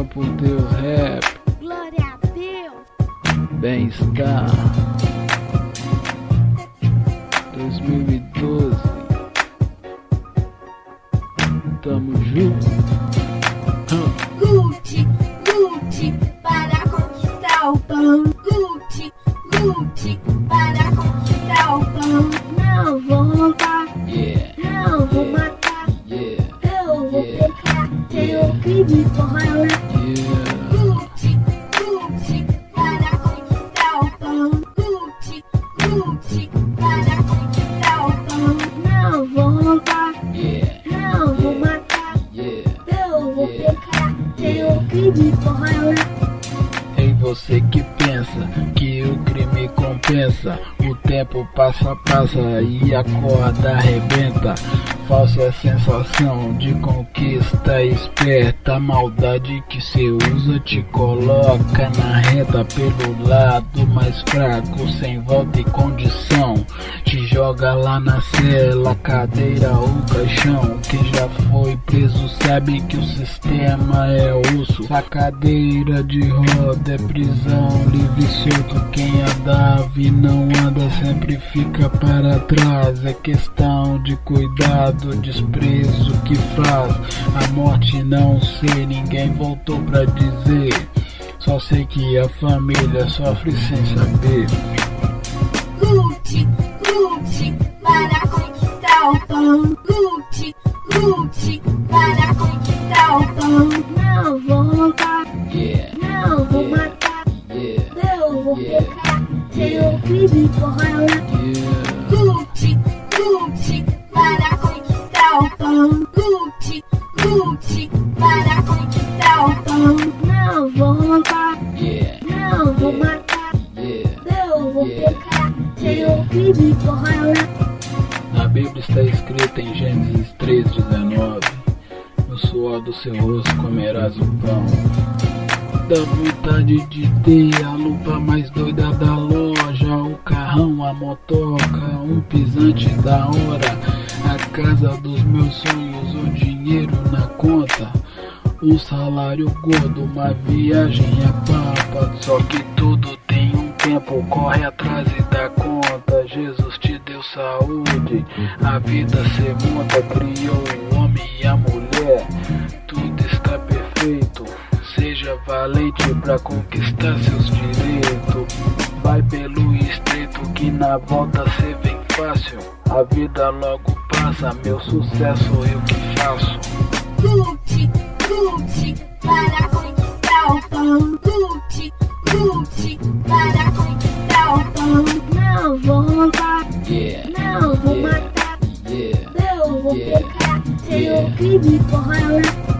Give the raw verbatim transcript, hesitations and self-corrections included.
por Deus rap. Glória a Deus. Bem-estar. dois mil e doze. Tamo junto. Lute, lute para conquistar o pão. Lute, lute para conquistar o pão. Não vou roubar, Yeah. não vou matar. Yeah. Eu vou Yeah. pecar, tenho crime por ralar. Yeah. Lute, lute para conquistar o pão. Lute, lute para conquistar o pão. Não vou roubar, Yeah. não vou matar. Yeah. Eu vou Yeah. pecar, tenho crime por ralar. Ei, você que pensa que o crime compensa, o tempo passa, passa e a corda arrebenta. Falsa sensação de conquista esperta, a maldade que cê usa te coloca na reta pelo lado mais fraco, sem volta e condição. Te joga lá na cela, cadeira ou caixão. Quem já foi preso sabe que o sistema é osso. A cadeira de roda é prisão, livre e solto. Quem andava e não anda sempre fica para trás. É questão de cuidado, desprezo que faz. A morte não sei, ninguém voltou pra dizer. Só sei que a família sofre sem saber. Lute, lute para conquistar o pão. Lute, lute para conquistar o pão. Não vou roubar, Yeah. não vou matar. Yeah. Eu vou Yeah. pecar, tenho crime por ralar. Yeah. Lute, lute para conquistar o pão. Lute, lute para conquistar o pão. Não vou roubar, Yeah. não vou matar. Yeah. Eu vou Yeah. pecar, tenho crime por ralar. Na Bíblia está escrito em Gênesis três, dezenove: no suor do seu rosto comerás o pão. Dá vontade de ter a lupa mais doida da loja, o carrão, a motoca, um pisante da hora, a casa dos meus sonhos, o dinheiro na conta, o salário gordo, uma viagem a papa. Só que tudo tem um tempo, corre atrás e dá conta. Jesus te deu saúde, a vida cê monta, criou o homem e a mulher, tudo está perfeito. Seja valente pra conquistar seus direitos. Vai pelo estreito que na volta cê vem fácil. A vida logo passa, meu sucesso eu que faço. Lute, lute para conquistar o pão. Lute, lute para conquistar o pão. Não vou roubar, Yeah. não vou Yeah. matar. Yeah. Eu vou Yeah. pecar, tenho Yeah. crime por ralar.